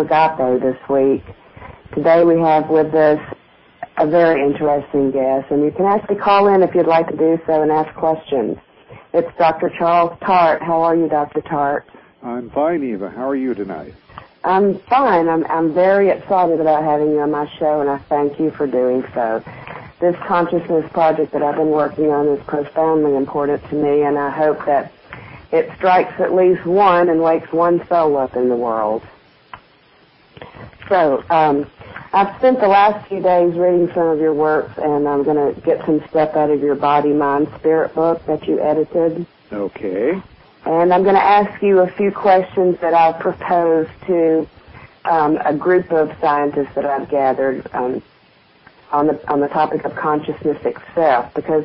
Agape this week. Today we have with us a very interesting guest, and you can actually call in if you'd like to do so and ask questions. It's Dr. Charles Tart. How are you, Dr. Tart? I'm fine, Eva. How are you tonight? I'm fine. I'm very excited about having you on my show, and I thank you for doing so. This consciousness project that I've been working on is profoundly important to me, and I hope that it strikes at least one and wakes one soul up in the world. So, I've spent the last few days reading some of your works, and I'm going to get some stuff out of your Body, Mind, Spirit book that you edited. Okay. And I'm going to ask you a few questions that I'll propose to a group of scientists that I've gathered on the topic of consciousness itself, because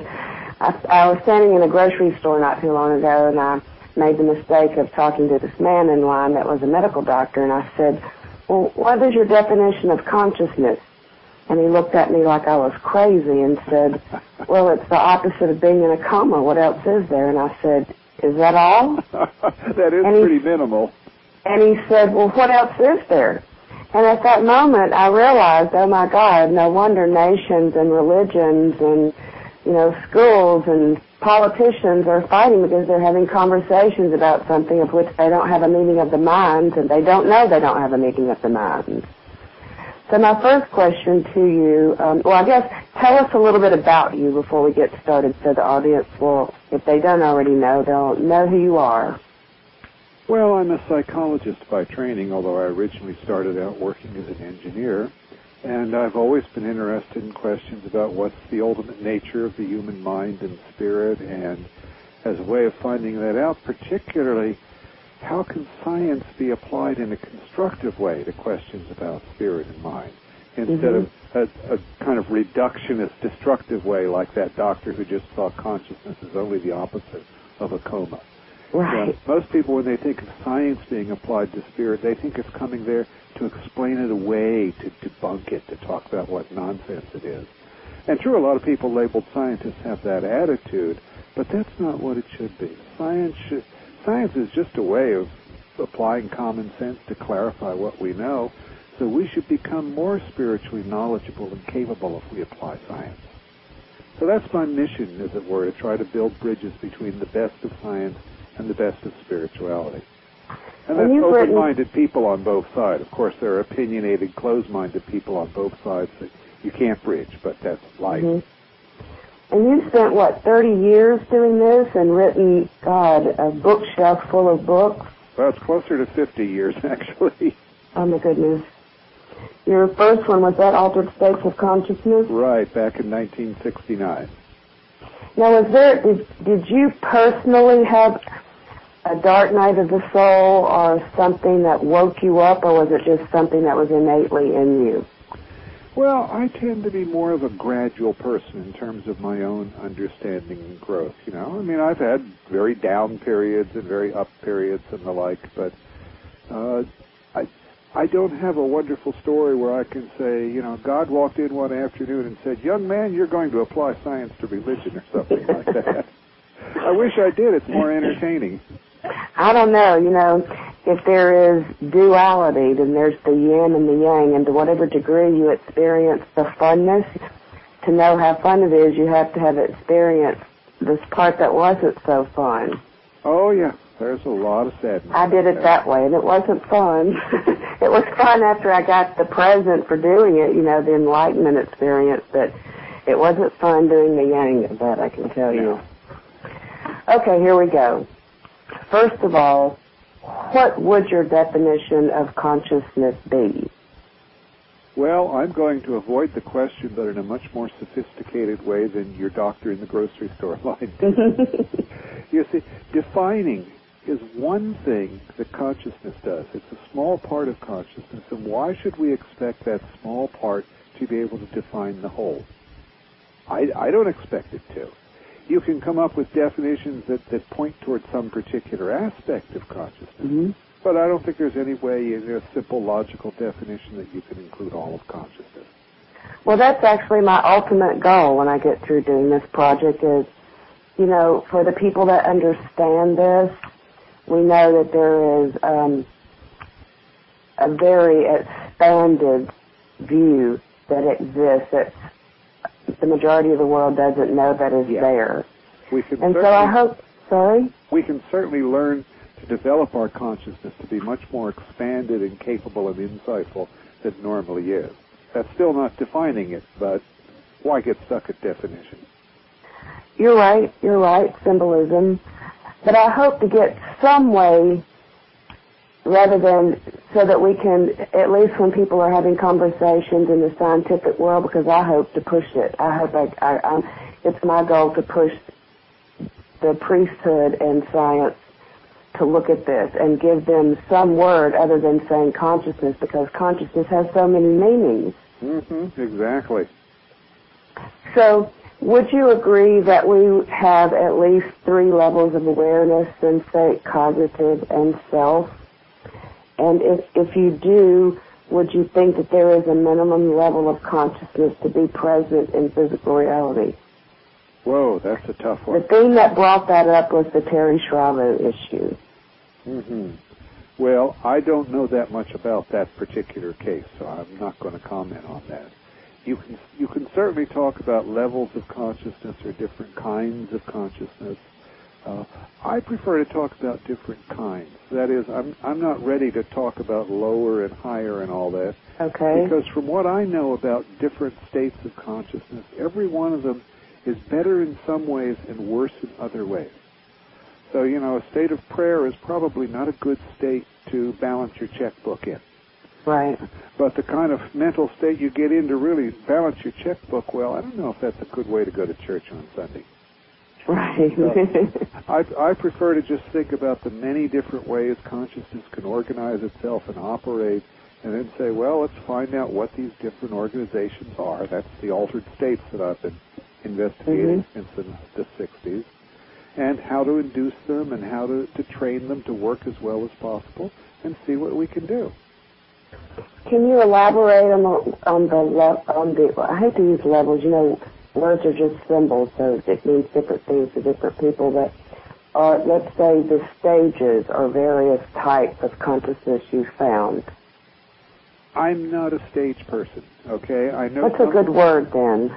I was standing in a grocery store not too long ago, and I made the mistake of talking to this man in line that was a medical doctor, and I said, well, what is your definition of consciousness? And he looked at me like I was crazy and said, well, it's the opposite of being in a coma. What else is there? And I said, is that all? That is pretty minimal. And he said, well, what else is there? And at that moment, I realized, oh, my God, no wonder nations and religions and, schools and politicians are fighting because they're having conversations about something of which they don't have a meaning of the mind, and they don't know they don't have a meaning of the mind. So my first question to you, tell us a little bit about you before we get started so the audience will, if they don't already know, they'll know who you are. Well, I'm a psychologist by training, although I originally started out working as an engineer. And I've always been interested in questions about what's the ultimate nature of the human mind and spirit, and as a way of finding that out, particularly, how can science be applied in a constructive way to questions about spirit and mind, instead of a kind of reductionist, destructive way like that doctor who just saw consciousness as only the opposite of a coma. Right. Most people, when they think of science being applied to spirit, they think it's coming there to explain it away, to debunk it, to talk about what nonsense it is. And true, a lot of people labeled scientists have that attitude, but that's not what it should be. Science is just a way of applying common sense to clarify what we know, so we should become more spiritually knowledgeable and capable if we apply science. So that's my mission, as it were, to try to build bridges between the best of science and the best of spirituality. And that's open-minded people on both sides. Of course, there are opinionated, closed-minded people on both sides that you can't bridge, but that's life. And you spent, 30 years doing this and written, a bookshelf full of books? Well, it's closer to 50 years, actually. Oh, my goodness. Your first one, was that Altered States of Consciousness? Right, back in 1969. Now, did you personally have a dark night of the soul or something that woke you up, or was it just something that was innately in you? Well, I tend to be more of a gradual person in terms of my own understanding and growth, I've had very down periods and very up periods and the like, but I don't have a wonderful story where I can say, God walked in one afternoon and said, young man, you're going to apply science to religion or something like that. I wish I did. It's more entertaining. I don't know, if there is duality, then there's the yin and the yang, and to whatever degree you experience the funness, to know how fun it is, you have to have experienced this part that wasn't so fun. Oh, yeah. There's a lot of sadness. I did it that way, and it wasn't fun. It was fun after I got the present for doing it, the enlightenment experience, but it wasn't fun doing the yang of that, I can tell you. Okay, here we go. First of all, what would your definition of consciousness be? Well, I'm going to avoid the question, but in a much more sophisticated way than your doctor in the grocery store line did. You see, defining is one thing that consciousness does. It's a small part of consciousness, and why should we expect that small part to be able to define the whole? I don't expect it to. You can come up with definitions that point towards some particular aspect of consciousness, but I don't think there's any way in a simple logical definition that you can include all of consciousness. Well, that's actually my ultimate goal when I get through doing this project is, for the people that understand this, we know that there is a very expanded view that exists, that the majority of the world doesn't know that is there. And so I hope, we can certainly learn to develop our consciousness to be much more expanded and capable and insightful than it normally is. That's still not defining it, but why get stuck at definition? You're right, symbolism. But I hope to get some way, rather than so that we can, at least when people are having conversations in the scientific world, because I hope to push it. I hope it's my goal to push the priesthood and science to look at this and give them some word other than saying consciousness, because consciousness has so many meanings. Mm-hmm, exactly. So, would you agree that we have at least 3 levels of awareness: sensate, cognitive, and self? And if you do, would you think that there is a minimum level of consciousness to be present in physical reality? Whoa, that's a tough one. The thing that brought that up was the Terry Schiavo issue. Mm-hmm. Well, I don't know that much about that particular case, so I'm not going to comment on that. You can certainly talk about levels of consciousness or different kinds of consciousness. I prefer to talk about different kinds. That is, I'm not ready to talk about lower and higher and all that. Okay. Because from what I know about different states of consciousness, every one of them is better in some ways and worse in other ways. So, a state of prayer is probably not a good state to balance your checkbook in. Right. But the kind of mental state you get in to really balance your checkbook, well, I don't know if that's a good way to go to church on Sunday. Right. I prefer to just think about the many different ways consciousness can organize itself and operate, and then say, well, let's find out what these different organizations are. That's the altered states that I've been investigating since the 60s, and how to induce them and how to train them to work as well as possible and see what we can do. Can you elaborate on the I hate to use levels, words are just symbols, so it means different things to different people, but let's say the stages or various types of consciousness you found. I'm not a stage person, okay? I know. What's a good word then?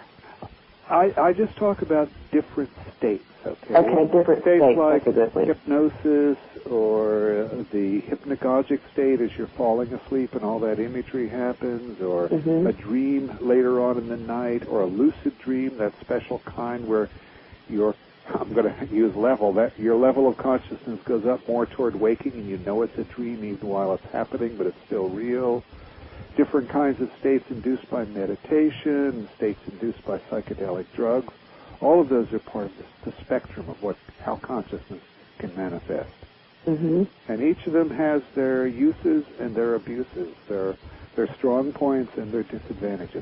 I just talk about different states, okay? Okay, different states. Like that's a good word. Hypnosis or the hypnagogic state as you're falling asleep and all that imagery happens, or a dream later on in the night, or a lucid dream, that special kind where I'm going to use level, that your level of consciousness goes up more toward waking and you know it's a dream even while it's happening, but it's still real. Different kinds of states induced by meditation, states induced by psychedelic drugs. All of those are part of the spectrum of how consciousness can manifest. And each of them has their uses and their abuses, their strong points and their disadvantages.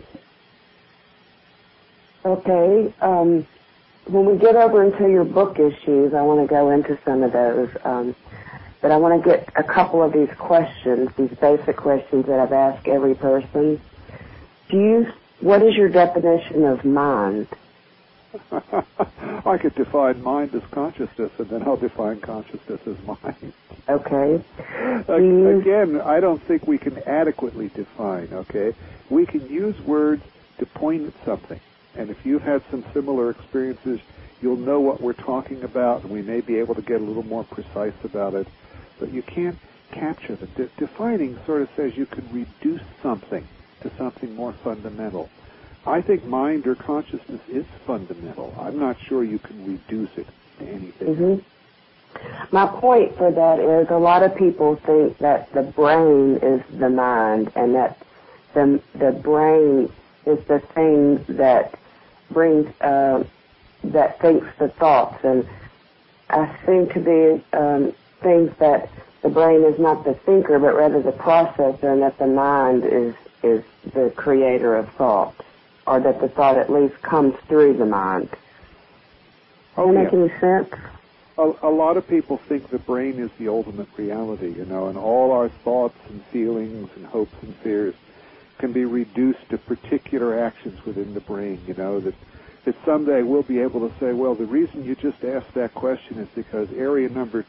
Okay. When we get over into your book issues, I want to go into some of those. But I want to get a couple of these questions, these basic questions that I've asked every person. What is your definition of mind? I could define mind as consciousness, and then I'll define consciousness as mind. Okay. Again, I don't think we can adequately define, okay? We can use words to point at something. And if you've had some similar experiences, you'll know what we're talking about, and we may be able to get a little more precise about it. But you can't capture it. Defining sort of says you can reduce something to something more fundamental. I think mind or consciousness is fundamental. I'm not sure you can reduce it to anything. My point for that is a lot of people think that the brain is the mind, and that the brain is the thing that brings that thinks the thoughts, and I seem to be things that the brain is not the thinker, but rather the processor, and that the mind is the creator of thought, or that the thought at least comes through the mind. Does that make any sense? A lot of people think the brain is the ultimate reality, and all our thoughts and feelings and hopes and fears can be reduced to particular actions within the brain, that that someday we'll be able to say, well, the reason you just asked that question is because area number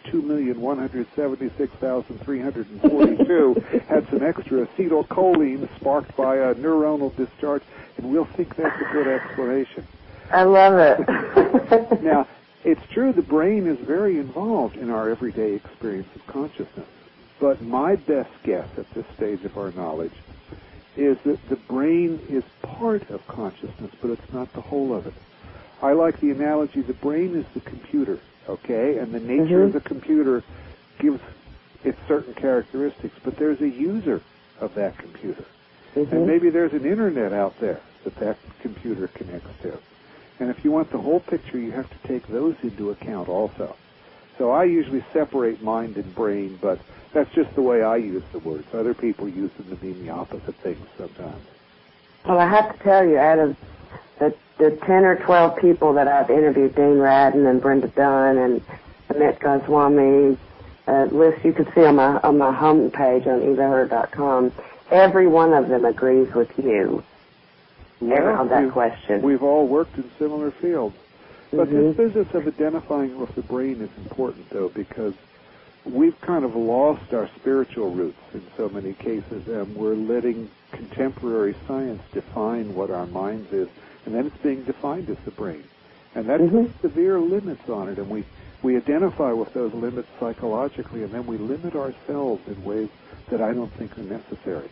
2,176,342 had some extra acetylcholine sparked by a neuronal discharge, and we'll think that's a good explanation. I love it. Now, it's true the brain is very involved in our everyday experience of consciousness, but my best guess at this stage of our knowledge is that the brain is part of consciousness, but it's not the whole of it. I like the analogy, the brain is the computer, okay? And the nature of the computer gives it certain characteristics, but there's a user of that computer. And maybe there's an internet out there that computer connects to. And if you want the whole picture, you have to take those into account also. So I usually separate mind and brain, but that's just the way I use the words. Other people use them to mean the opposite things sometimes. Well, I have to tell you, out of the 10 or 12 people that I've interviewed, Dean Radin and Brenda Dunn and Amit Goswami, list you can see on my homepage on evaher.com, every one of them agrees with you on that question. We've all worked in similar fields. But this business of identifying with the brain is important, though, because we've kind of lost our spiritual roots in so many cases, and we're letting contemporary science define what our minds is, and then it's being defined as the brain. And that puts severe limits on it, and we identify with those limits psychologically, and then we limit ourselves in ways that I don't think are necessary.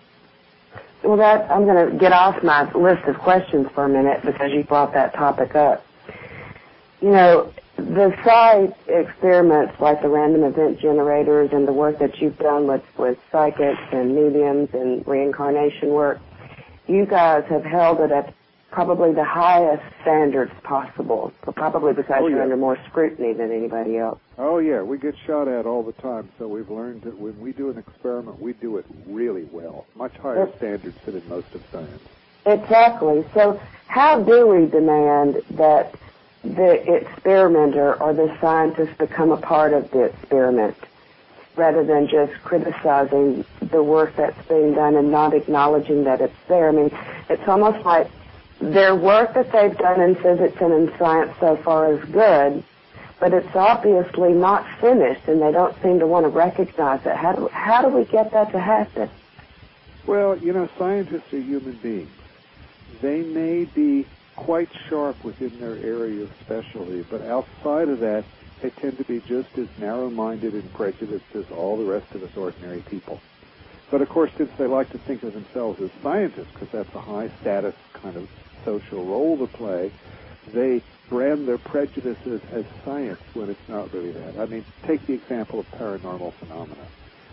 Well, I'm going to get off my list of questions for a minute because you brought that topic up. You know, the psi experiments like the random event generators and the work that you've done with psychics and mediums and reincarnation work, you guys have held it at probably the highest standards possible, probably because you're under more scrutiny than anybody else. Oh, yeah, we get shot at all the time, so we've learned that when we do an experiment, we do it really well, much higher standards than in most of science. Exactly. So how do we demand that the experimenter or the scientist become a part of the experiment rather than just criticizing the work that's being done and not acknowledging that it's there? I mean, it's almost like their work that they've done in physics and in science so far is good, but it's obviously not finished, and they don't seem to want to recognize it. How do we get that to happen? Well, you know, scientists are human beings. They may be quite sharp within their area of specialty, but outside of that, they tend to be just as narrow-minded and prejudiced as all the rest of us ordinary people. But of course, since they like to think of themselves as scientists, because that's a high-status kind of social role to play, they brand their prejudices as science when it's not really that. I mean, take the example of paranormal phenomena.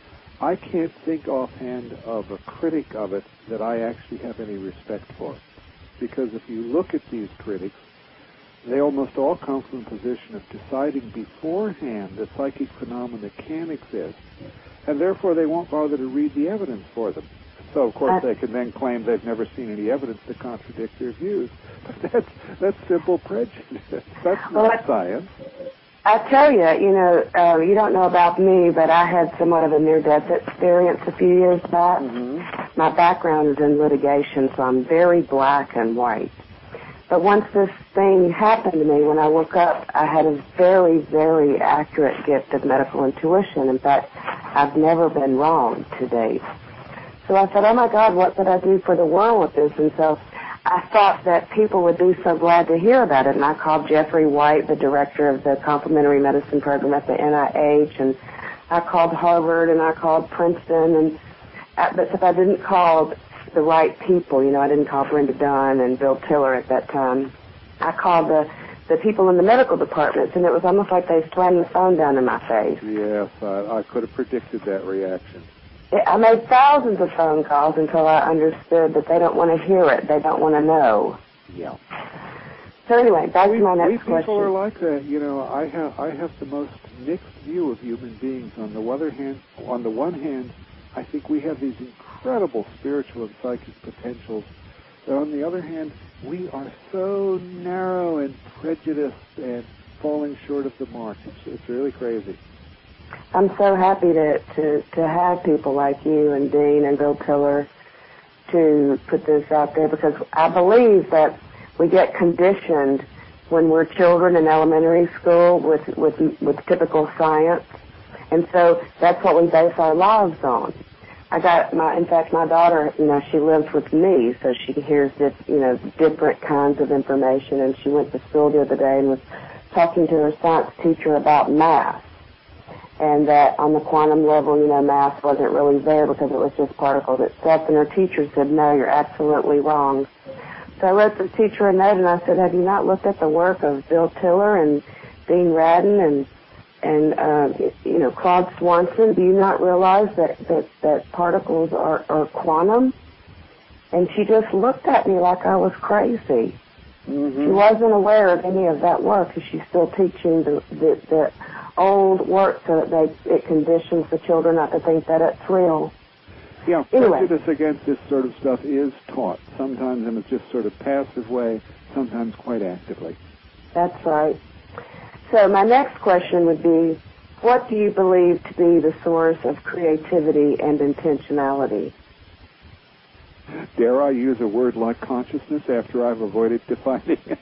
I can't think offhand of a critic of it that I actually have any respect for. Because if you look at these critics, they almost all come from a position of deciding beforehand that psychic phenomena can exist, and therefore they won't bother to read the evidence for them. So, of course, they can then claim they've never seen any evidence to contradict their views. But that's simple prejudice. That's not science. I tell you, you don't know about me, but I had somewhat of a near-death experience a few years back. My background is in litigation, so I'm very black and white. But once this thing happened to me, when I woke up, I had a very, very accurate gift of medical intuition. In fact, I've never been wrong to date. So I thought, oh my God, what could I do for the world with this? And so I thought that people would be so glad to hear about it. And I called Jeffrey White, the director of the complementary medicine program at the NIH, and I called Harvard, and I called Princeton, but I didn't call the right people. I didn't call Brenda Dunn and Bill Tiller at that time. I called the people in the medical departments, and it was almost like they slammed the phone down in my face. Yes, I could have predicted that reaction. I made thousands of phone calls until I understood that they don't want to hear it. They don't want to know. Yeah. So anyway, back to my next question. People are like that. I have the most mixed view of human beings. On the one hand, I think we have these incredible spiritual and psychic potentials. But on the other hand, we are so narrow and prejudiced and falling short of the mark. It's really crazy. I'm so happy to have people like you and Dean and Bill Tiller to put this out there, because I believe that we get conditioned when we're children in elementary school with typical science, and so that's what we base our lives on. In fact, my daughter, she lives with me, so she hears this, different kinds of information, and she went to school the other day and was talking to her science teacher about math, and that on the quantum level, math wasn't really there because it was just particles itself, and her teacher said, no, you're absolutely wrong. So I wrote the teacher a note, and I said, have you not looked at the work of Bill Tiller and Dean Radin and Claude Swanson? Do you not realize that particles are quantum? And she just looked at me like I was crazy. Mm-hmm. She wasn't aware of any of that work, because she's still teaching the old work so that it conditions the children not to think that it's real. Yeah, anyway. Prejudice against this sort of stuff is taught, sometimes in a just sort of passive way, sometimes quite actively. That's right. So my next question would be, what do you believe to be the source of creativity and intentionality? Dare I use a word like consciousness after I've avoided defining it?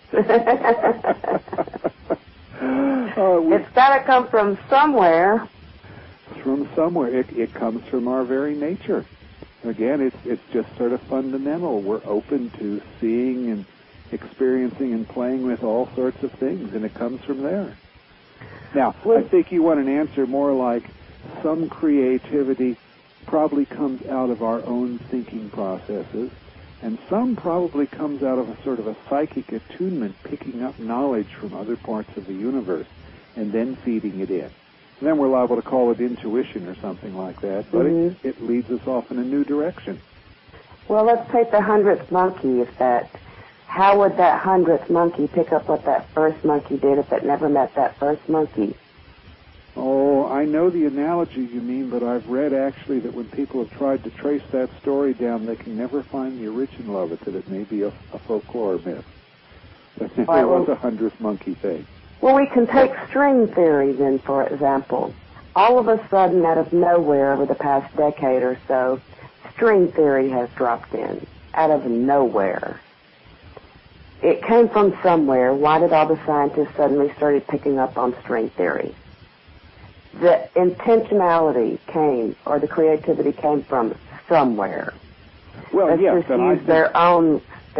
It's got to come from somewhere. From somewhere. It comes from our very nature. Again, it's just sort of fundamental. We're open to seeing and experiencing and playing with all sorts of things, and it comes from there. Now, I think you want an answer more like some creativity probably comes out of our own thinking processes, and some probably comes out of a sort of a psychic attunement, picking up knowledge from other parts of the universe and then feeding it in. And then we're liable to call it intuition or something like that, but mm-hmm. it leads us off in a new direction. Well, let's take the 100th monkey. How would that 100th monkey pick up what that first monkey did if it never met that first monkey? Oh, I know the analogy you mean, but I've read actually that when people have tried to trace that story down, they can never find the original of it, that it may be a folklore myth. That never was a 100th monkey thing. Well, we can take string theory then, for example. All of a sudden, out of nowhere, over the past decade or so, string theory has dropped in, out of nowhere. It came from somewhere. Why did all the scientists suddenly started picking up on string theory? The intentionality came, or the creativity came from somewhere. Well, Let's yes, just use their own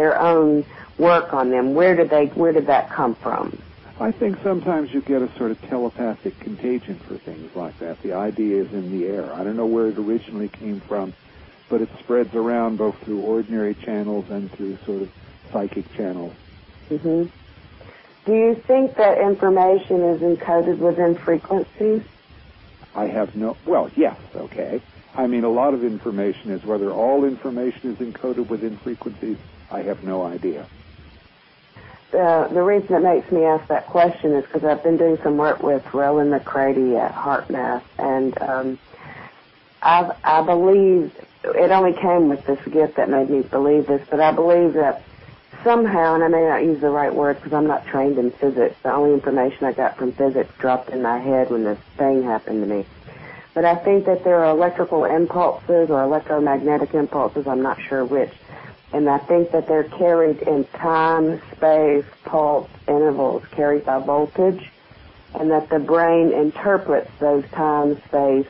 work on them. Where did that come from? I think sometimes you get a sort of telepathic contagion for things like that. The idea is in the air. I don't know where it originally came from, but it spreads around both through ordinary channels and through sort of psychic channels. Mm-hmm. Do you think that information is encoded within frequencies? Well, yes, okay. I mean, a lot of information is. Whether all information is encoded within frequencies, I have no idea. The reason it makes me ask that question is because I've been doing some work with Rowan McCready at HeartMath, and I believe it only came with this gift that made me believe this, but I believe that somehow, and I may not use the right word because I'm not trained in physics, the only information I got from physics dropped in my head when this thing happened to me. But I think that there are electrical impulses or electromagnetic impulses, I'm not sure which, and I think that they're carried in time, space, pulse, intervals, carried by voltage, and that the brain interprets those time, space,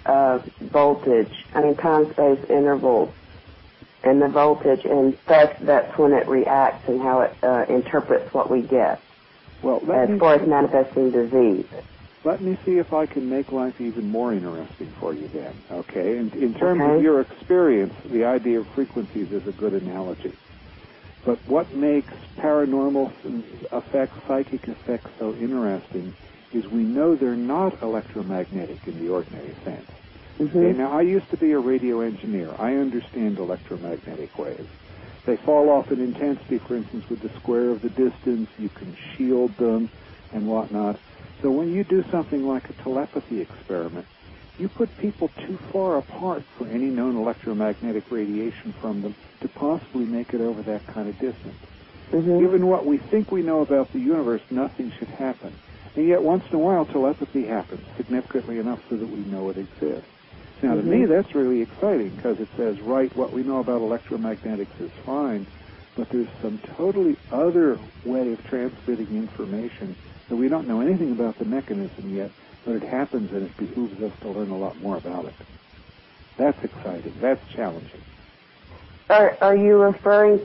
time, space intervals and the voltage, and that's when it reacts and how it interprets what we get as far as manifesting disease. Let me see if I can make life even more interesting for you then, okay? And in terms of your experience, the idea of frequencies is a good analogy. But what makes paranormal effects, psychic effects so interesting is we know they're not electromagnetic in the ordinary sense. Mm-hmm. Okay, now, I used to be a radio engineer. I understand electromagnetic waves. They fall off in intensity, for instance, with the square of the distance. You can shield them and whatnot. So when you do something like a telepathy experiment, you put people too far apart for any known electromagnetic radiation from them to possibly make it over that kind of distance. Mm-hmm. Given what we think we know about the universe, nothing should happen. And yet, once in a while, telepathy happens significantly enough so that we know it exists. Now, to me, that's really exciting because it says, right, what we know about electromagnetics is fine, but there's some totally other way of transmitting information that we don't know anything about the mechanism yet, but it happens and it behooves us to learn a lot more about it. That's exciting. That's challenging. Are you referring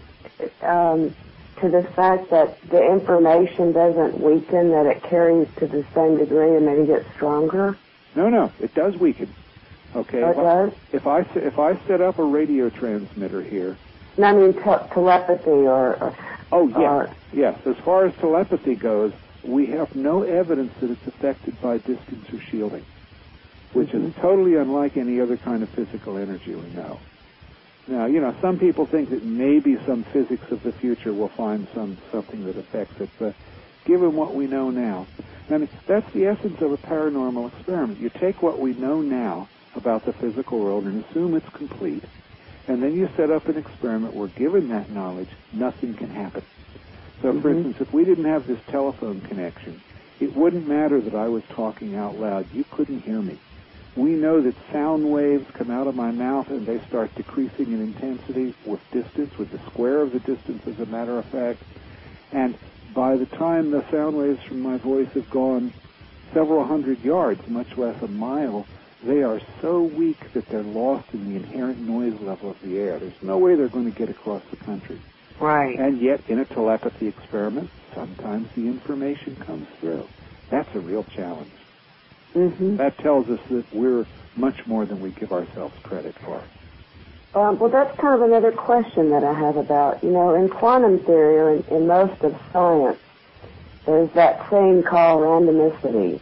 to the fact that the information doesn't weaken, that it carries to the same degree and maybe gets stronger? No, it does weaken. Okay. Oh, it does? If I set up a radio transmitter here. No, I mean telepathy or oh yes, yes. As far as telepathy goes, we have no evidence that it's affected by distance or shielding, which is totally unlike any other kind of physical energy we know. Now, some people think that maybe some physics of the future will find something that affects it, but given what we know now, and that's the essence of a paranormal experiment. You take what we know now about the physical world and assume it's complete, and then you set up an experiment where, given that knowledge, nothing can happen. So, for instance, if we didn't have this telephone connection, it wouldn't matter that I was talking out loud. You couldn't hear me. We know that sound waves come out of my mouth and they start decreasing in intensity with distance, with the square of the distance, as a matter of fact. And by the time the sound waves from my voice have gone several hundred yards, much less a mile, they are so weak that they're lost in the inherent noise level of the air. There's no way they're going to get across the country. Right. And yet, in a telepathy experiment, sometimes the information comes through. That's a real challenge. That tells us that we're much more than we give ourselves credit for. Well, that's kind of another question that I have about, in quantum theory or in most of science, there's that thing called randomicity.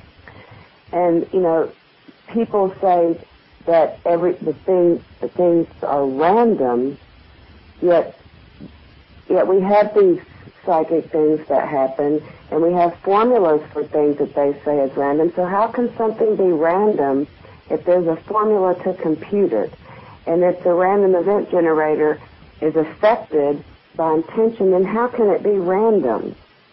And, people say that the things are random, yet we have these psychic things that happen, and we have formulas for things that they say is random. So how can something be random if there's a formula to compute it? And if the random event generator is affected by intention, then how can it be random?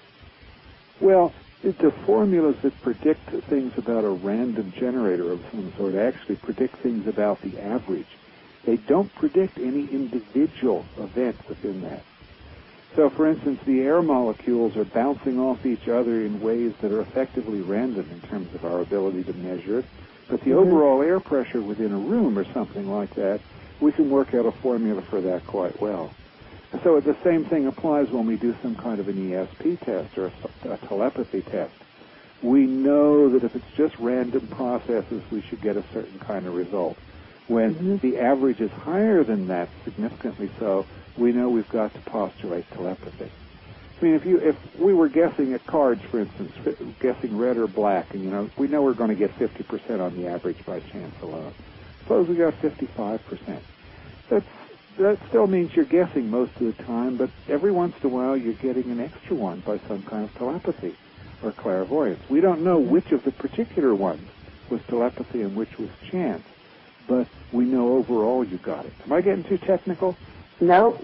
Well, the formulas that predict things about a random generator of some sort actually predict things about the average. They don't predict any individual event within that. So, for instance, the air molecules are bouncing off each other in ways that are effectively random in terms of our ability to measure it. But the overall air pressure within a room or something like that, we can work out a formula for that quite well. So the same thing applies when we do some kind of an ESP test or a telepathy test. We know that if it's just random processes, we should get a certain kind of result. When the average is higher than that, significantly so, we know we've got to postulate telepathy. I mean, if we were guessing at cards, for instance, guessing red or black, and we know we're going to get 50% on the average by chance alone. Suppose we got 55%. That still means you're guessing most of the time, but every once in a while you're getting an extra one by some kind of telepathy or clairvoyance. We don't know which of the particular ones was telepathy and which was chance, but we know overall you got it. Am I getting too technical? No,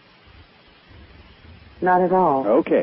not at all. Okay.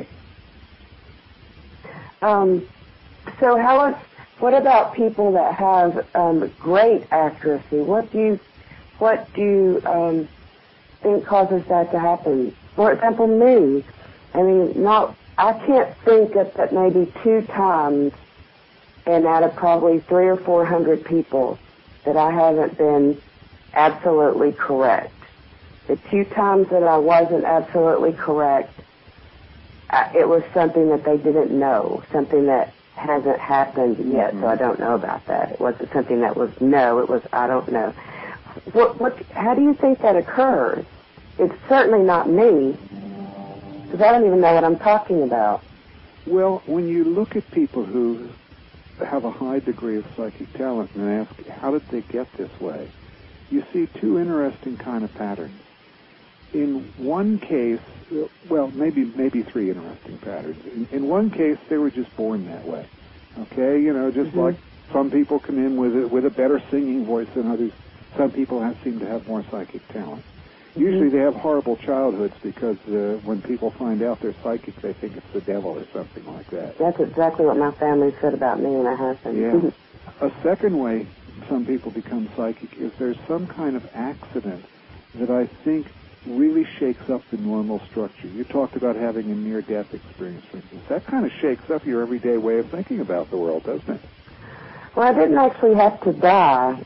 So what about people that have great accuracy? What do you think causes that to happen? For example, me. I can't think of that maybe 2 times, and out of probably 300 or 400 people, that I haven't been absolutely correct. The 2 times that I wasn't absolutely correct, it was something that they didn't know, something that hasn't happened yet, so I don't know about that. It wasn't something that was no, it was I don't know. How do you think that occurs? It's certainly not me, because I don't even know what I'm talking about. Well, when you look at people who have a high degree of psychic talent and ask, how did they get this way? You see 2 interesting kind of patterns. In one case, well, maybe 3 interesting patterns. In one case, they were just born that way. Okay, just like some people come in with a better singing voice than others. Some people seem to have more psychic talent. Usually they have horrible childhoods because when people find out they're psychic, they think it's the devil or something like that. That's exactly what my family said about me and my husband. Yeah. A second way some people become psychic is there's some kind of accident that I think really shakes up the normal structure. You talked about having a near-death experience, for instance. That kind of shakes up your everyday way of thinking about the world, doesn't it? Well, I didn't actually have to die.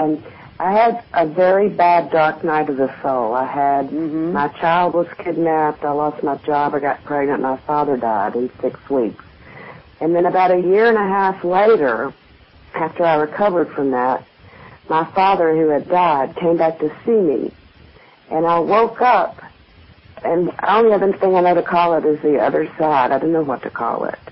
I had a very bad dark night of the soul. I had, my child was kidnapped, I lost my job, I got pregnant, my father died in 6 weeks. And then about a year and a half later, after I recovered from that, my father, who had died, came back to see me. And I woke up, and the only other thing I know to call it is the other side. I don't know what to call it.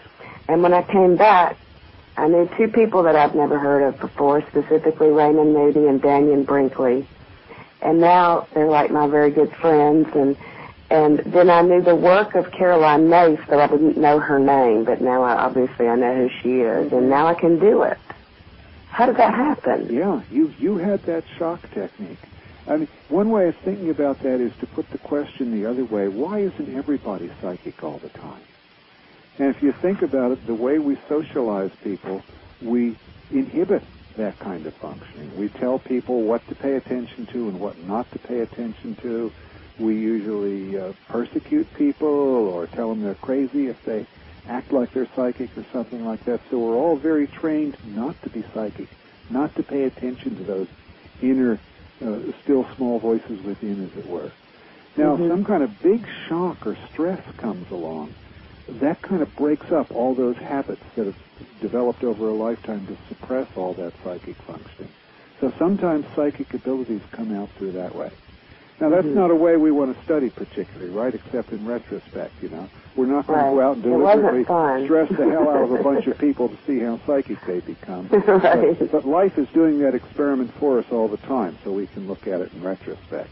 And when I came back, I knew 2 people that I've never heard of before, specifically Raymond Moody and Daniel Brinkley. And now they're like my very good friends. And then I knew the work of Caroline Myss, but I didn't know her name. But now obviously I know who she is, and now I can do it. How did that happen? Yeah, you had that shock technique. I mean, one way of thinking about that is to put the question the other way. Why isn't everybody psychic all the time? And if you think about it, the way we socialize people, we inhibit that kind of functioning. We tell people what to pay attention to and what not to pay attention to. We usually persecute people or tell them they're crazy if they act like they're psychic or something like that. So we're all very trained not to be psychic, not to pay attention to those inner, still small voices within, as it were. Now, if some kind of big shock or stress comes along, that kind of breaks up all those habits that have developed over a lifetime to suppress all that psychic functioning. So sometimes psychic abilities come out through that way. Now, that's not a way we want to study particularly, right, except in retrospect, you know. We're not going to go out and deliberately stress the hell out of a bunch of people to see how psychic they become. Right. But life is doing that experiment for us all the time, so we can look at it in retrospect.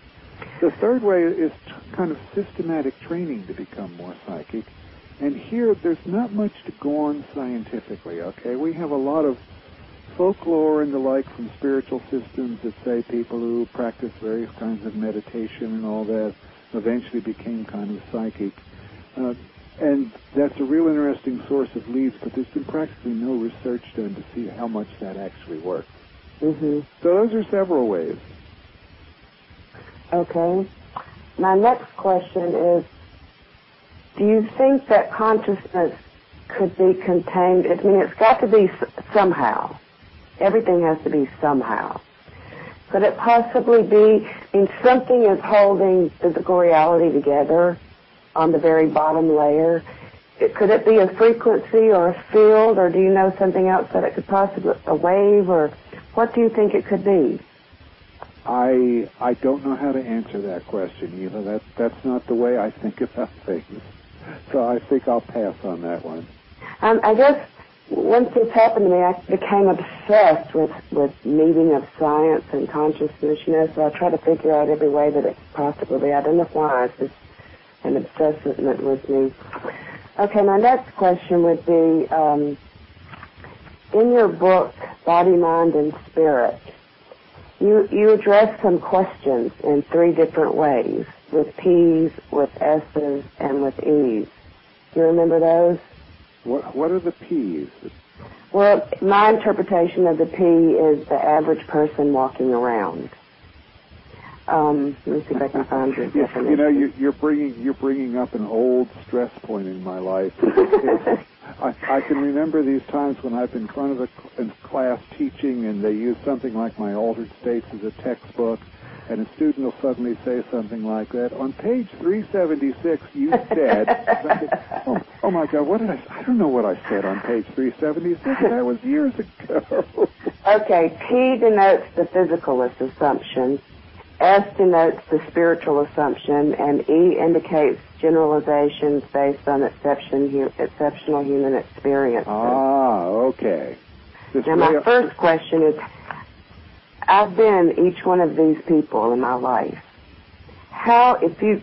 The third way is kind of systematic training to become more psychic. And here, there's not much to go on scientifically, okay? We have a lot of folklore and the like from spiritual systems that say people who practice various kinds of meditation and all that eventually became kind of psychic. And that's a real interesting source of leads, but there's been practically no research done to see how much that actually works. So those are several ways. Okay. My next question is, do you think that consciousness could be contained? I mean, it's got to be somehow. Everything has to be somehow. Could it possibly be, something is holding physical reality together on the very bottom layer? Could it be a frequency or a field, or do you know something else that it could possibly, a wave, or what do you think it could be? I don't know how to answer that question, Eva. That's not the way I think about things. So I think I'll pass on that one. I guess once this happened to me, I became obsessed with meeting of science and consciousness, so I try to figure out every way that it could possibly be. I don't know why. It's just an obsession with me. Okay, my next question would be, in your book, Body, Mind, and Spirit, you address some questions in 3 different ways, with P's, with S's, and with E's. Do you remember those? What are the P's? Well, my interpretation of the P is the average person walking around. Let me see if I can find your definition. You know, you're bringing up an old stress point in my life. I can remember these times when I've been in front of a class teaching, and they use something like my altered states as a textbook, and a student will suddenly say something like that. On page 376, you said, oh my God, what did I don't know what I said on page 376. That was years ago. Okay, P denotes the physicalist assumption, S denotes the spiritual assumption, and E indicates generalizations based on exceptional human experience. Ah, okay. Now, my first question is, I've been each one of these people in my life. How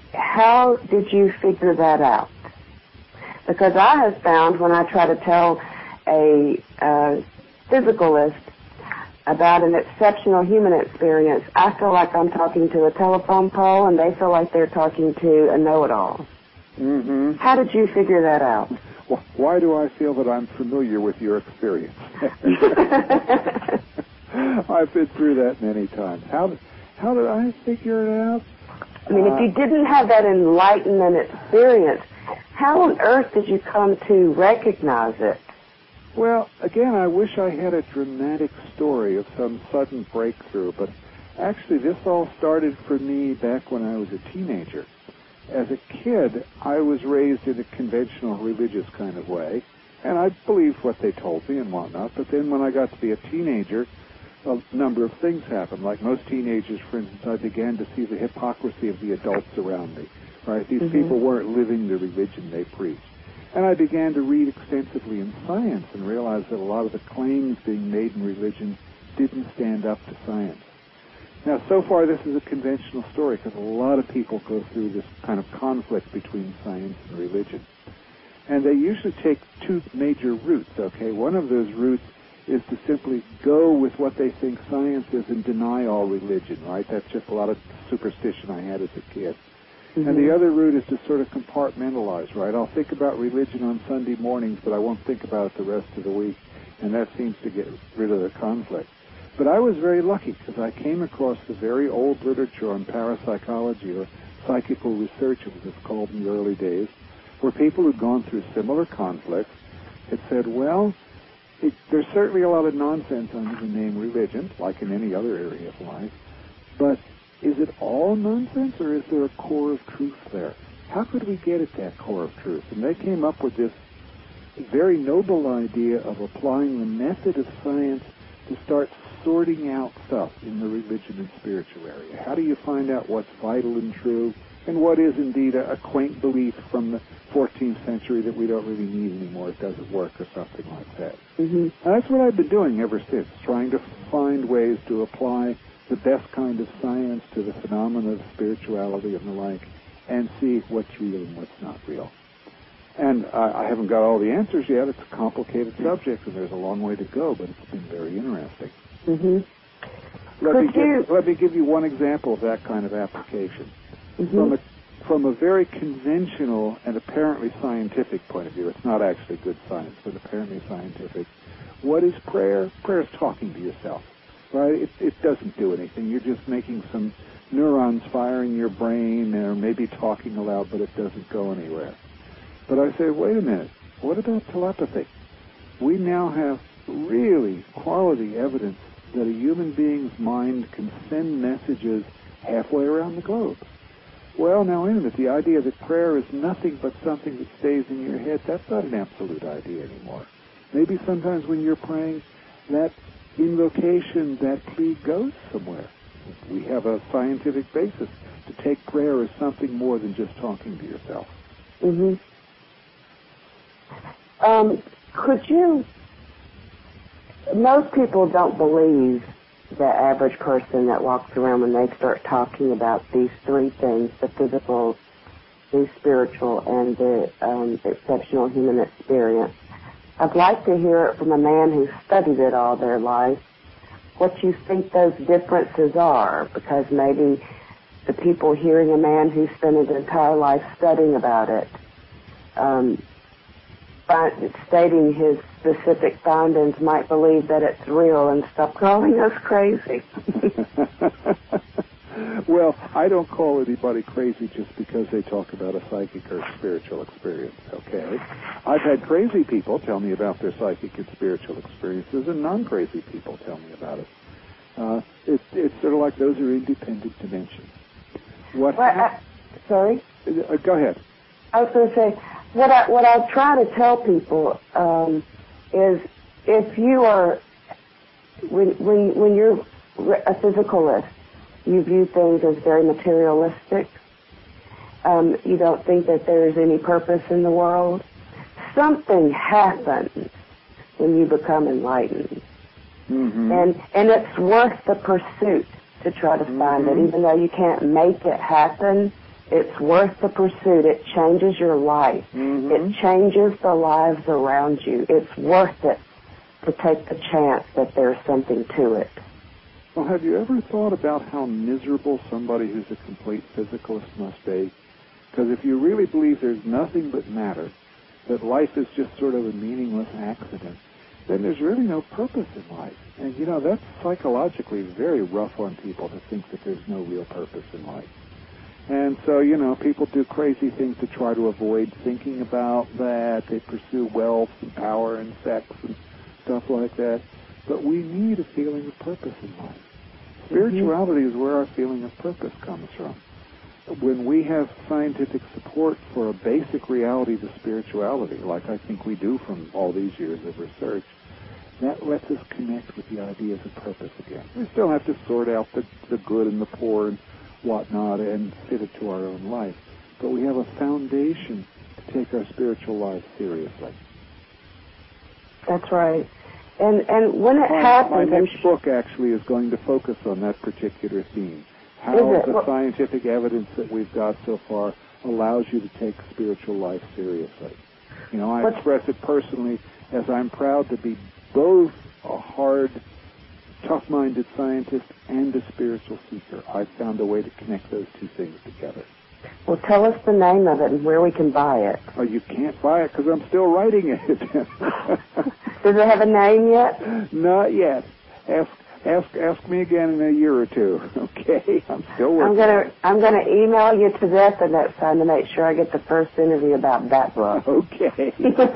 did you figure that out? Because I have found when I try to tell a physicalist about an exceptional human experience, I feel like I'm talking to a telephone pole, and they feel like they're talking to a know-it-all. How did you figure that out? Well, why do I feel that I'm familiar with your experience? I've been through that many times. How did I figure it out? I mean, if you didn't have that enlightenment experience, how on earth did you come to recognize it? Well, again, I wish I had a dramatic story of some sudden breakthrough, but actually this all started for me back when I was a teenager. As a kid, I was raised in a conventional religious kind of way, and I believed what they told me and whatnot, but then when I got to be a teenager, a number of things happened. Like most teenagers, for instance, I began to see the hypocrisy of the adults around me. Right? These people weren't living the religion they preached. And I began to read extensively in science and realized that a lot of the claims being made in religion didn't stand up to science. Now, so far, this is a conventional story because a lot of people go through this kind of conflict between science and religion. And they usually take two major routes, okay? One of those routes is to simply go with what they think science is and deny all religion, right? That's just a lot of superstition I had as a kid. And the other route is to sort of compartmentalize, right? I'll think about religion on Sunday mornings, but I won't think about it the rest of the week. And that seems to get rid of the conflict. But I was very lucky because I came across the very old literature on parapsychology, or psychical research, as it was called in the early days, where people who'd gone through similar conflicts had said, well, there's certainly a lot of nonsense under the name religion, like in any other area of life, but is it all nonsense, or is there a core of truth there? How could we get at that core of truth? And they came up with this very noble idea of applying the method of science to start sorting out stuff in the religion and spiritual area. How do you find out what's vital and true, and what is indeed a quaint belief from the 14th century that we don't really need anymore, it doesn't work, or something like that? And that's what I've been doing ever since, trying to find ways to apply the best kind of science to the phenomena of spirituality and the like, and see what's real and what's not real. And I haven't got all the answers yet. It's a complicated subject, and there's a long way to go, but it's been very interesting. Let me give you one example of that kind of application. From a very conventional and apparently scientific point of view, it's not actually good science, but apparently scientific, what is prayer? Prayer is talking to yourself. Right? It doesn't do anything. You're just making some neurons fire in your brain, or maybe talking aloud, but it doesn't go anywhere. But I say, wait a minute, what about telepathy? We now have really quality evidence that a human being's mind can send messages halfway around the globe. Well, now wait a minute, the idea that prayer is nothing but something that stays in your head, that's not an absolute idea anymore. Maybe sometimes when you're praying, that invocation, that plea goes somewhere. We have a scientific basis to take prayer as something more than just talking to yourself. Most people don't believe the average person that walks around when they start talking about these three things, the physical, the spiritual, and the exceptional human experience. I'd like to hear it from a man who's studied it all their life, what you think those differences are, because maybe the people hearing a man who spent his entire life studying about it, stating his specific findings, might believe that it's real and stop calling us crazy. Well, I don't call anybody crazy just because they talk about a psychic or spiritual experience, okay? I've had crazy people tell me about their psychic and spiritual experiences, and non-crazy people tell me about it. It's sort of like those are independent dimensions. Sorry? Go ahead. I was going to say, what I try to tell people is if you are, when you're a physicalist, you view things as very materialistic. You don't think that there's any purpose in the world. Something happens when you become enlightened. And it's worth the pursuit to try to find it. Even though you can't make it happen, it's worth the pursuit. It changes your life. It changes the lives around you. It's worth it to take the chance that there's something to it. Well, have you ever thought about how miserable somebody who's a complete physicalist must be? Because if you really believe there's nothing but matter, that life is just sort of a meaningless accident, then there's really no purpose in life. And, you know, that's psychologically very rough on people to think that there's no real purpose in life. And so, people do crazy things to try to avoid thinking about that. They pursue wealth and power and sex and stuff like that. But we need a feeling of purpose in life. Spirituality is where our feeling of purpose comes from. When we have scientific support for a basic reality to spirituality, like I think we do from all these years of research, that lets us connect with the ideas of purpose again. We still have to sort out the good and the poor and whatnot and fit it to our own life. But we have a foundation to take our spiritual life seriously. That's right. And when it happens... My next book actually is going to focus on that particular theme. How the scientific evidence that we've got so far allows you to take spiritual life seriously. I express it personally as I'm proud to be both a hard, tough-minded scientist and a spiritual seeker. I've found a way to connect those two things together. Well, tell us the name of it and where we can buy it. Oh, you can't buy it because I'm still writing it. Does it have a name yet? Not yet. Ask me again in a year or two. Okay, I'm still working. I'm gonna email you to that the next time to make sure I get the first interview about that book. Okay.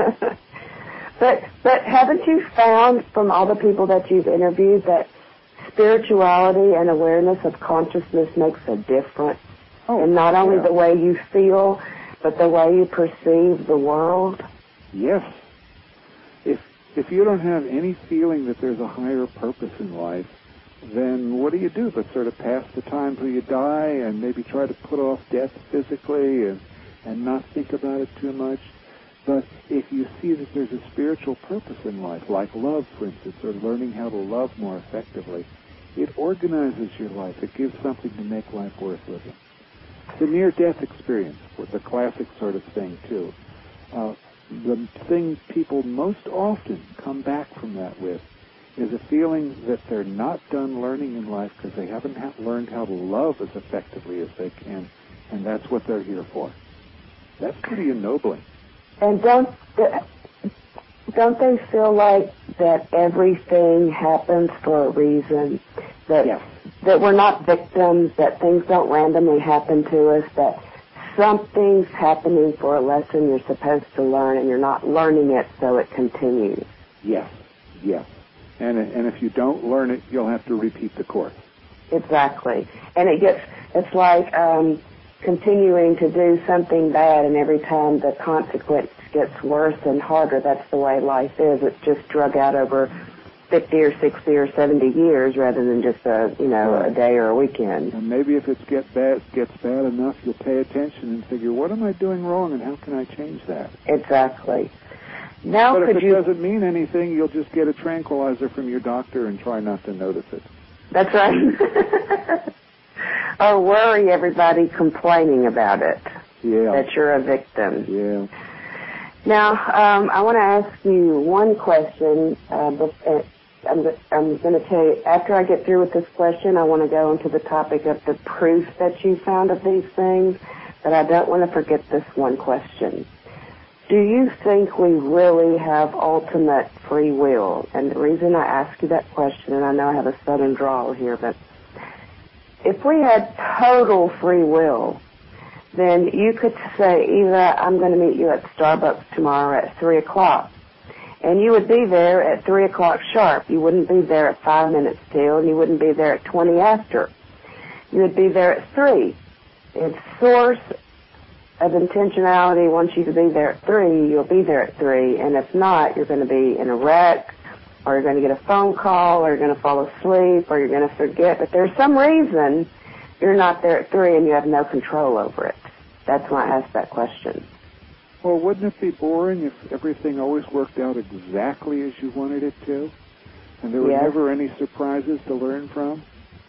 But haven't you found from all the people that you've interviewed that spirituality and awareness of consciousness makes a difference? And not only the way you feel, but the way you perceive the world? Yes. If you don't have any feeling that there's a higher purpose in life, then what do you do but sort of pass the time till you die and maybe try to put off death physically and not think about it too much? But if you see that there's a spiritual purpose in life, like love, for instance, or learning how to love more effectively, it organizes your life. It gives something to make life worth living. The near-death experience was the classic sort of thing, too. The thing people most often come back from that with is a feeling that they're not done learning in life because they haven't learned how to love as effectively as they can, and that's what they're here for. That's pretty ennobling. And don't they feel like that everything happens for a reason? That we're not victims, that things don't randomly happen to us, that something's happening for a lesson you're supposed to learn and you're not learning it so it continues? Yes. And if you don't learn it, you'll have to repeat the course. Exactly. And it's like continuing to do something bad, and every time the consequence gets worse and harder. That's the way life is. It's just drug out over 50 or 60 or 70 years rather than just a day or a weekend. And maybe if it gets bad enough, you'll pay attention and figure, what am I doing wrong and how can I change that? Exactly. Now, but if it doesn't mean anything, you'll just get a tranquilizer from your doctor and try not to notice it. That's right. Or worry everybody complaining about it. Yeah. That you're a victim. Yeah. Now, I want to ask you one question. I'm going to tell you, after I get through with this question, I want to go into the topic of the proof that you found of these things, but I don't want to forget this one question. Do you think we really have ultimate free will? And the reason I ask you that question, and I know I have a southern drawl here, but if we had total free will, then you could say, Eva, I'm going to meet you at Starbucks tomorrow at 3 o'clock. And you would be there at 3 o'clock sharp. You wouldn't be there at 5 minutes till, and you wouldn't be there at 20 after. You would be there at 3. Its source of intentionality wants you to be there at 3, you'll be there at 3. And if not, you're going to be in a wreck, or you're going to get a phone call, or you're going to fall asleep, or you're going to forget. But there's some reason you're not there at 3 and you have no control over it. That's why I asked that question. Well, wouldn't it be boring if everything always worked out exactly as you wanted it to? And there were never any surprises to learn from?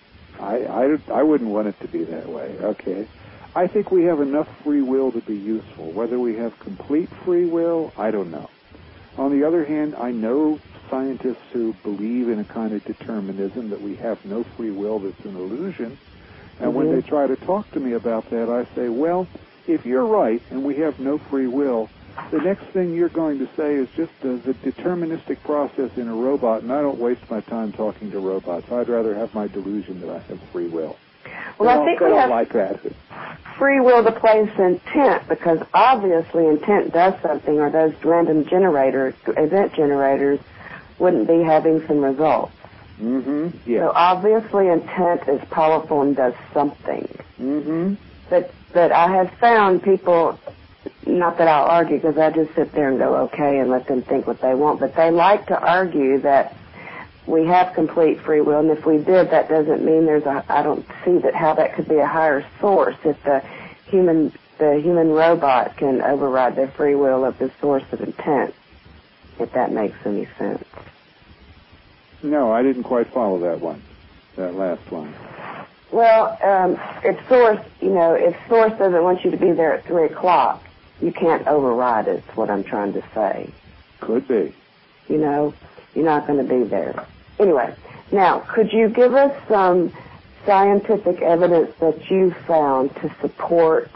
I wouldn't want it to be that way, okay? I think we have enough free will to be useful. Whether we have complete free will, I don't know. On the other hand, I know scientists who believe in a kind of determinism, that we have no free will, that's an illusion. And when they try to talk to me about that, I say, well, if you're right and we have no free will, the next thing you're going to say is just the deterministic process in a robot, and I don't waste my time talking to robots. I'd rather have my delusion that I have free will. Well, I think we have like that. free will to place intent, because obviously intent does something, or those random generators, event generators, wouldn't be having some results. Mm-hmm. Yeah. So obviously intent is powerful and does something. Mm-hmm. But I have found people, not that I'll argue because I just sit there and go okay and let them think what they want, but they like to argue that we have complete free will, and if we did, that doesn't mean I don't see how that could be a higher source if the human robot can override the free will of the source of intent, if that makes any sense. No, I didn't quite follow that last one. Well, if Source doesn't want you to be there at 3 o'clock, you can't override it, is what I'm trying to say. Could be. You're not going to be there. Anyway, now, could you give us some scientific evidence that you found to support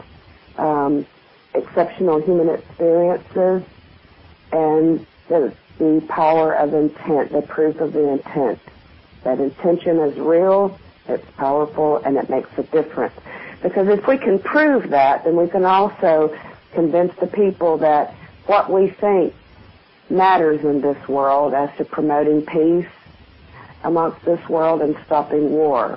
exceptional human experiences and the power of intent, the proof of the intent? That intention is real, it's powerful, and it makes a difference. Because if we can prove that, then we can also convince the people that what we think matters in this world as to promoting peace amongst this world and stopping war.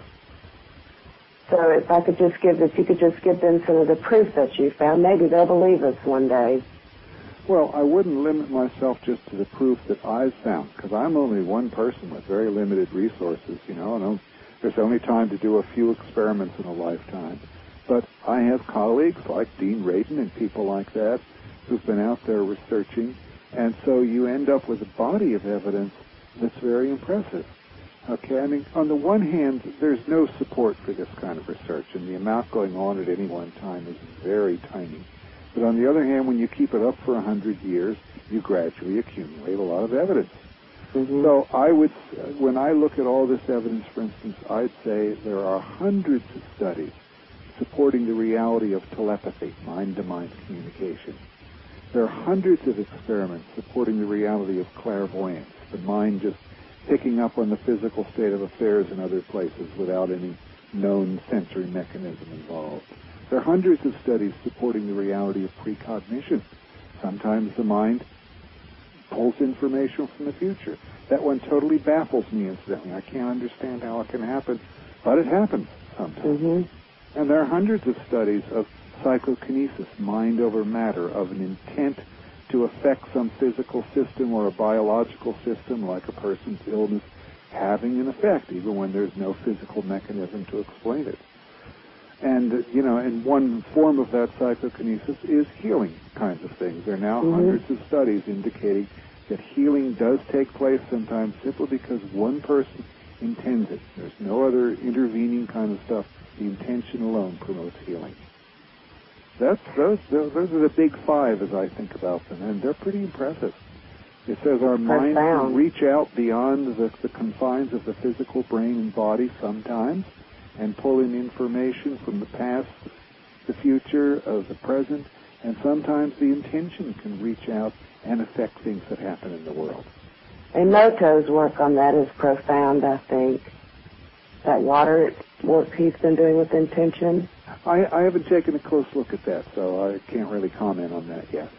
So if you could just give them some of the proof that you found, maybe they'll believe us one day. Well, I wouldn't limit myself just to the proof that I've found, because I'm only one person with very limited resources, and there's only time to do a few experiments in a lifetime. But I have colleagues like Dean Radin and people like that who've been out there researching, and so you end up with a body of evidence that's very impressive. Okay, I mean, on the one hand, there's no support for this kind of research, and the amount going on at any one time is very tiny. But on the other hand, when you keep it up for 100 years, you gradually accumulate a lot of evidence. Mm-hmm. So when I look at all this evidence, for instance, I'd say there are hundreds of studies supporting the reality of telepathy, mind-to-mind communication. There are hundreds of experiments supporting the reality of clairvoyance, the mind just picking up on the physical state of affairs in other places without any known sensory mechanism involved. There are hundreds of studies supporting the reality of precognition. Sometimes the mind pulls information from the future. That one totally baffles me, incidentally. I can't understand how it can happen, but it happens sometimes. Mm-hmm. And there are hundreds of studies of psychokinesis, mind over matter, of an intent to affect some physical system or a biological system, like a person's illness, having an effect, even when there's no physical mechanism to explain it. And, and one form of that psychokinesis is healing kinds of things. There are now hundreds of studies indicating that healing does take place sometimes simply because one person intends it. There's no other intervening kind of stuff. The intention alone promotes healing. Those are the big five as I think about them, and they're pretty impressive. It says our minds can reach out beyond the confines of the physical brain and body sometimes and pull in information from the past, the future, the present, and sometimes the intention can reach out and affect things that happen in the world. Emoto's work on that is profound, I think. That water work he's been doing with intention. I haven't taken a close look at that, so I can't really comment on that yet.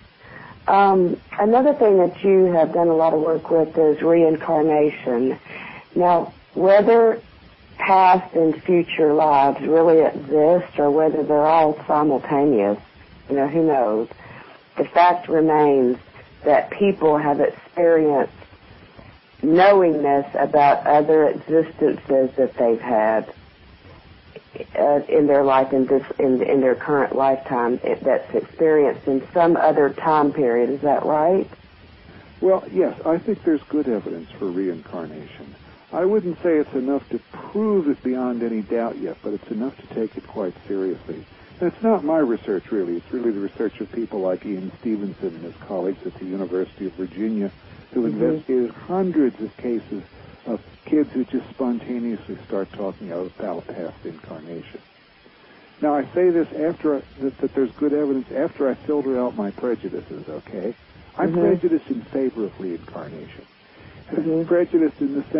Another thing that you have done a lot of work with is reincarnation. Now, whether past and future lives really exist or whether they're all simultaneous, who knows? The fact remains that people have experienced knowingness about other existences that they've had in their life, in their current lifetime, that's experienced in some other time period. Is that right? Well, yes, I think there's good evidence for reincarnation. I wouldn't say it's enough to prove it beyond any doubt yet, but it's enough to take it quite seriously. And it's not my research, really. It's really the research of people like Ian Stevenson and his colleagues at the University of Virginia, who investigated hundreds of cases of kids who just spontaneously start talking about past incarnation. Now, I say this after that there's good evidence after I filter out my prejudices, okay? I'm prejudiced in favor of reincarnation. Prejudiced in the sense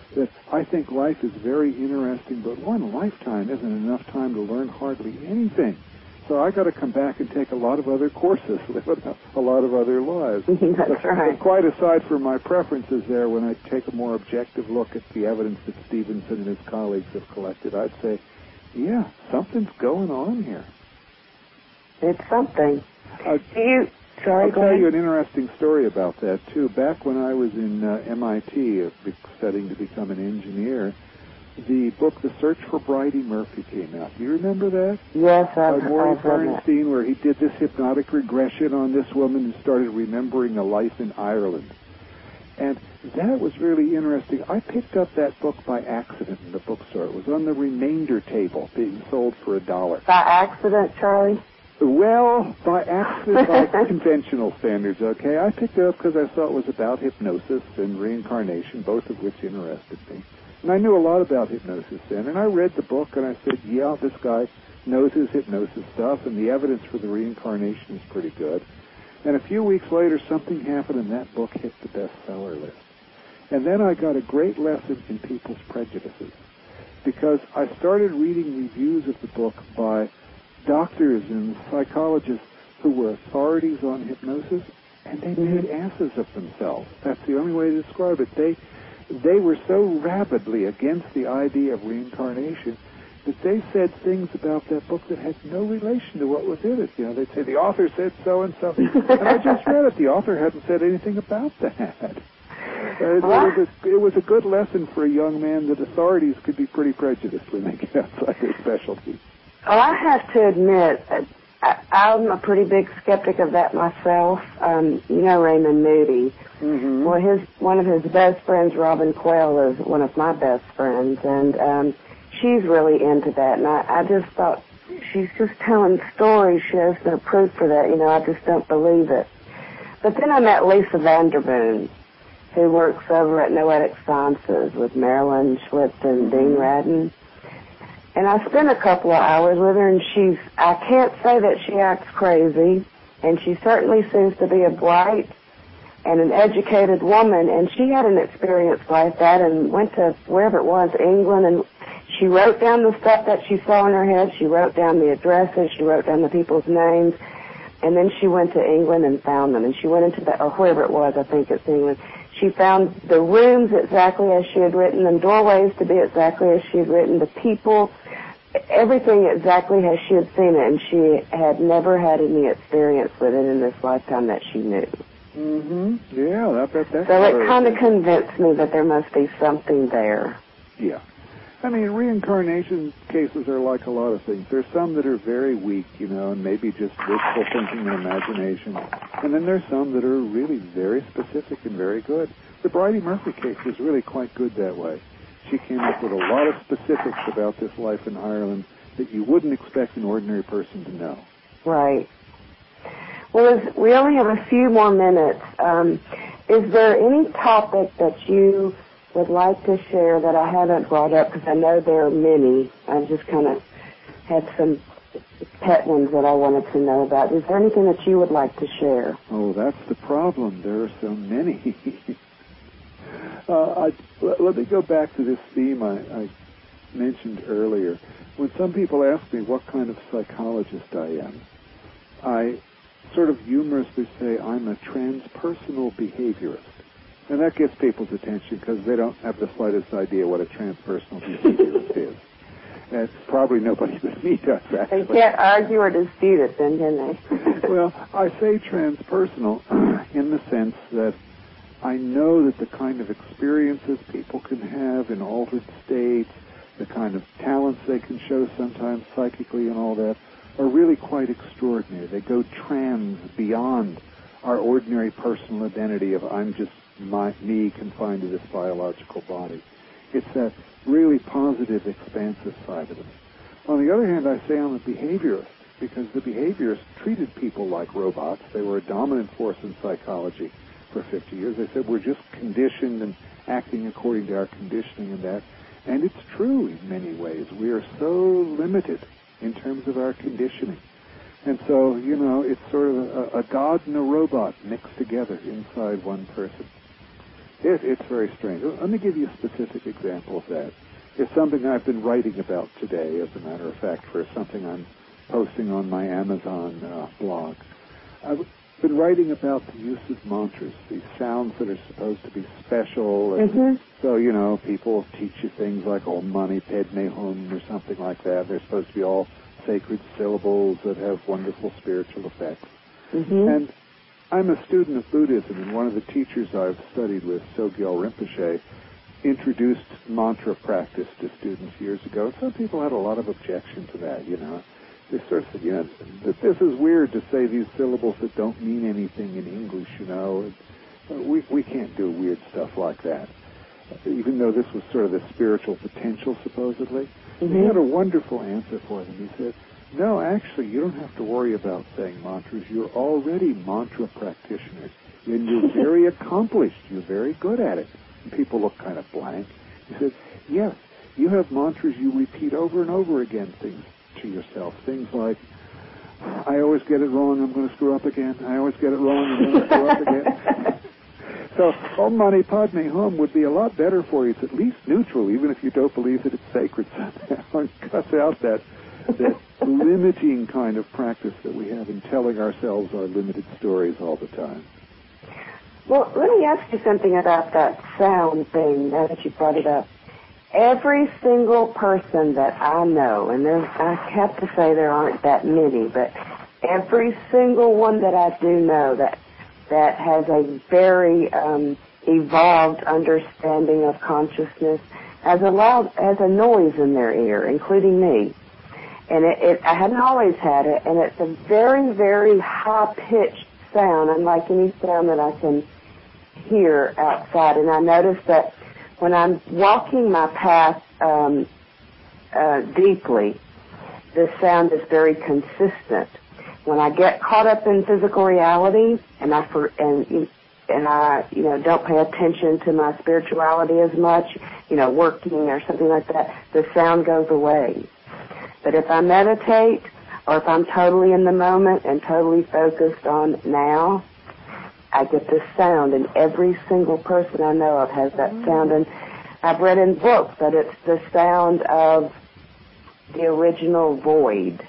that I think life is very interesting, but one lifetime isn't enough time to learn hardly anything. So I got to come back and take a lot of other courses, live a lot of other lives. That's right. Quite aside from my preferences there, when I take a more objective look at the evidence that Stevenson and his colleagues have collected, I'd say, yeah, something's going on here. It's something. I'll tell you an interesting story about that, too. Back when I was in MIT studying to become an engineer, the book The Search for Bridey Murphy came out. Do you remember that? Yes, I've Maurice read that. Bernstein, where he did this hypnotic regression on this woman and started remembering a life in Ireland. And that was really interesting. I picked up that book by accident in the bookstore. It was on the remainder table being sold for $1. By accident, Charlie? Well, by accident, by conventional standards, okay? I picked it up because I thought it was about hypnosis and reincarnation, both of which interested me. And I knew a lot about hypnosis then, and I read the book and I said, yeah, this guy knows his hypnosis stuff, and the evidence for the reincarnation is pretty good. And a few weeks later, something happened, and that book hit the bestseller list. And then I got a great lesson in people's prejudices, because I started reading reviews of the book by doctors and psychologists who were authorities on hypnosis, and they made asses of themselves. That's the only way to describe it. They were so rabidly against the idea of reincarnation that they said things about that book that had no relation to what was in it. You know, they'd say, the author said so-and-so. And I just read it. The author hadn't said anything about that. It was a good lesson for a young man that authorities could be pretty prejudiced when they get outside their specialty. Well, I have to admit, I'm a pretty big skeptic of that myself. You know Raymond Moody. Mm-hmm. Well, one of his best friends, Robin Quayle, is one of my best friends, and she's really into that. And I just thought, she's just telling stories. She has no proof for that. You know, I just don't believe it. But then I met Lisa Vanderboom, who works over at Noetic Sciences with Marilyn Schwitz and Dean Radin. And I spent a couple of hours with her, and I can't say that she acts crazy, and she certainly seems to be a bright and an educated woman, and she had an experience like that and went to wherever it was, England, and she wrote down the stuff that she saw in her head. She wrote down the addresses. She wrote down the people's names, and then she went to England and found them, and she went into or wherever it was, I think it's England. She found the rooms exactly as she had written them, doorways to be exactly as she had written, the people, everything exactly as she had seen it, and she had never had any experience with it in this lifetime that she knew. Mm-hmm. Yeah, that's so it kind of convinced me that there must be something there. Yeah. I mean, reincarnation cases are like a lot of things. There's some that are very weak, you know, and maybe just wishful thinking and imagination. And then there's some that are really very specific and very good. The Bridey Murphy case was really quite good that way. She came up with a lot of specifics about this life in Ireland that you wouldn't expect an ordinary person to know. Right. Well, we only have a few more minutes. Is there any topic that you would like to share that I haven't brought up? Because I know there are many. I just kind of had some pet ones that I wanted to know about. Is there anything that you would like to share? Oh, that's the problem. There are so many. Let me go back to this theme I mentioned earlier. When some people ask me what kind of psychologist I am, I sort of humorously say I'm a transpersonal behaviorist. And that gets people's attention because they don't have the slightest idea what a transpersonal behaviorist is. And it's probably nobody but me does, actually. They can't argue or dispute it then, can they? Well, I say transpersonal in the sense that I know that the kind of experiences people can have in altered states, the kind of talents they can show sometimes psychically and all that, are really quite extraordinary. They go beyond our ordinary personal identity of I'm just me confined to this biological body. It's that really positive, expansive side of it. On the other hand, I say I'm a behaviorist because the behaviorists treated people like robots. They were a dominant force in psychology for 50 years. They said we're just conditioned and acting according to our conditioning and that. And it's true in many ways. We are so limited in terms of our conditioning. And so, you know, it's sort of a god and a robot mixed together inside one person. It's very strange. Let me give you a specific example of that. It's something I've been writing about today, as a matter of fact, for something I'm posting on my Amazon blog. I've been writing about the use of mantras, these sounds that are supposed to be special. And so, you know, people teach you things like Om Mani Padme Hum or something like that. They're supposed to be all sacred syllables that have wonderful spiritual effects. And I'm a student of Buddhism, and one of the teachers I've studied with, Sogyal Rinpoche, introduced mantra practice to students years ago. And some people had a lot of objection to that, you know. They sort of said, you know, that this is weird to say these syllables that don't mean anything in English, you know. We can't do weird stuff like that, even though this was sort of the spiritual potential, supposedly. He had a wonderful answer for them. He said, no, actually, you don't have to worry about saying mantras. You're already mantra practitioners, and you're very accomplished. You're very good at it. And people look kind of blank. He said, yes, you have mantras you repeat over and over again, things to yourself. Things like, I always get it wrong, I'm going to screw up again. I always get it wrong, I'm going to screw up again. So Om Mani Padme Hum would be a lot better for you. It's at least neutral, even if you don't believe that it's sacred somehow. And cuts out that limiting kind of practice that we have in telling ourselves our limited stories all the time. Well, let me ask you something about that sound thing, now that you brought it up. Every single person that I know, and I have to say there aren't that many, but every single one that I do know that has a very evolved understanding of consciousness has a noise in their ear, including me. And I hadn't always had it, and it's a very, very high-pitched sound, unlike any sound that I can hear outside. And I noticed that when I'm walking my path deeply, the sound is very consistent. When I get caught up in physical reality and I don't pay attention to my spirituality as much, working or something like that, the sound goes away. But if I meditate, or if I'm totally in the moment and totally focused on now, I get this sound, and every single person I know of has that sound. And I've read in books that it's the sound of the original void.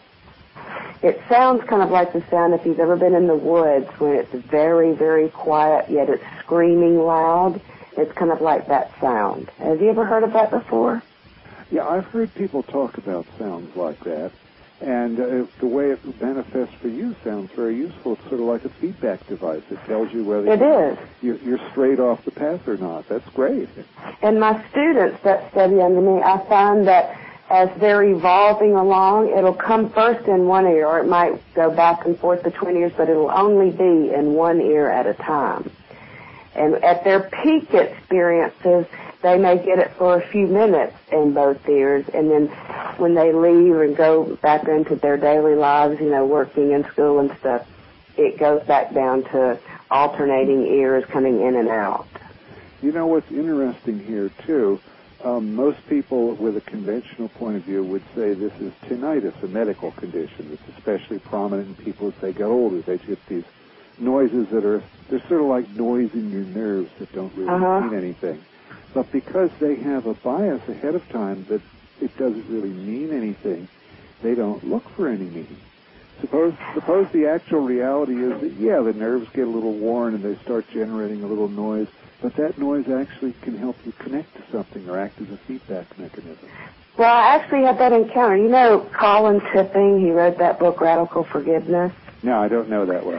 It sounds kind of like the sound if you've ever been in the woods when it's very, very quiet, yet it's screaming loud. It's kind of like that sound. Have you ever heard of that before? Yeah, I've heard people talk about sounds like that. And the way it manifests for you sounds very useful. It's sort of like a feedback device. It tells you whether you're straight off the path or not. That's great. And my students that study under me, I find that as they're evolving along, it'll come first in one ear, or it might go back and forth between ears, but it'll only be in one ear at a time. And at their peak experiences, they may get it for a few minutes in both ears, and then when they leave and go back into their daily lives, working in school and stuff, it goes back down to alternating ears coming in and out. You know what's interesting here, too? Most people with a conventional point of view would say this is tinnitus, a medical condition. It's especially prominent in people as they get older. They get these noises they're sort of like noise in your nerves that don't really mean anything. But because they have a bias ahead of time that it doesn't really mean anything, they don't look for any meaning. Suppose the actual reality is that, the nerves get a little worn and they start generating a little noise, but that noise actually can help you connect to something or act as a feedback mechanism. Well, I actually had that encounter. Colin Tipping, he wrote that book, Radical Forgiveness. No, I don't know that one.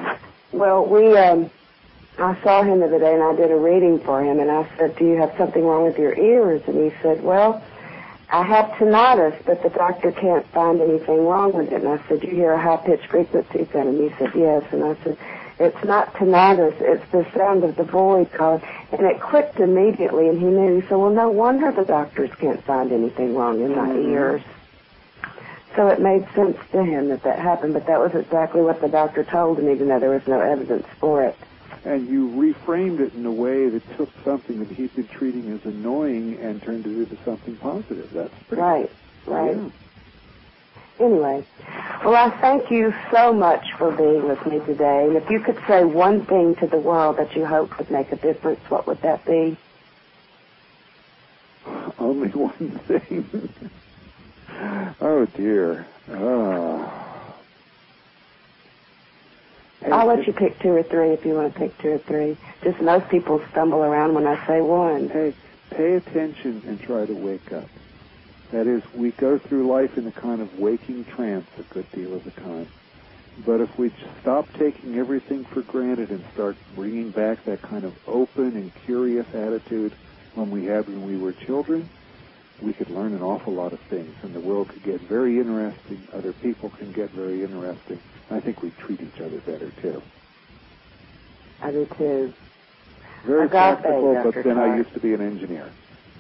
Well, I saw him the other day, and I did a reading for him, and I said, do you have something wrong with your ears? And he said, well, I have tinnitus, but the doctor can't find anything wrong with it. And I said, you hear a high-pitched frequency sound? And he said, yes. And I said, it's not tinnitus, it's the sound of the void, Colin. And it clicked immediately, and he knew. He said, well, no wonder the doctors can't find anything wrong in my ears. So it made sense to him that happened, but that was exactly what the doctor told him, even though there was no evidence for it. And you reframed it in a way that took something that he'd been treating as annoying and turned it into something positive. That's pretty Right. Yeah. Anyway, Well, I thank you so much for being with me today. And if you could say one thing to the world that you hope would make a difference, what would that be? Only one thing. Oh, dear. I'll let you pick two or three if you want to pick two or three. Just most people stumble around when I say one. Hey, pay attention and try to wake up. That is, we go through life in a kind of waking trance a good deal of the time. But if we stop taking everything for granted and start bringing back that kind of open and curious attitude when we had when we were children, we could learn an awful lot of things, and the world could get very interesting. Other people can get very interesting. I think we treat each other better, too. I do, too. Very practical, but then I used to be an engineer.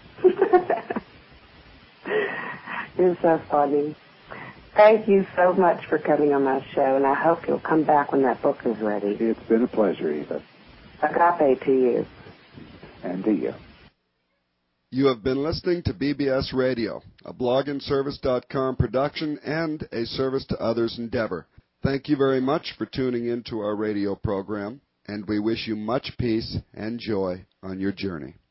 You're so funny. Thank you so much for coming on my show, and I hope you'll come back when that book is ready. It's been a pleasure, Eva. Agape to you. And to you. You have been listening to BBS Radio, a blogandservice.com production and a service to others endeavor. Thank you very much for tuning in to our radio program, and we wish you much peace and joy on your journey.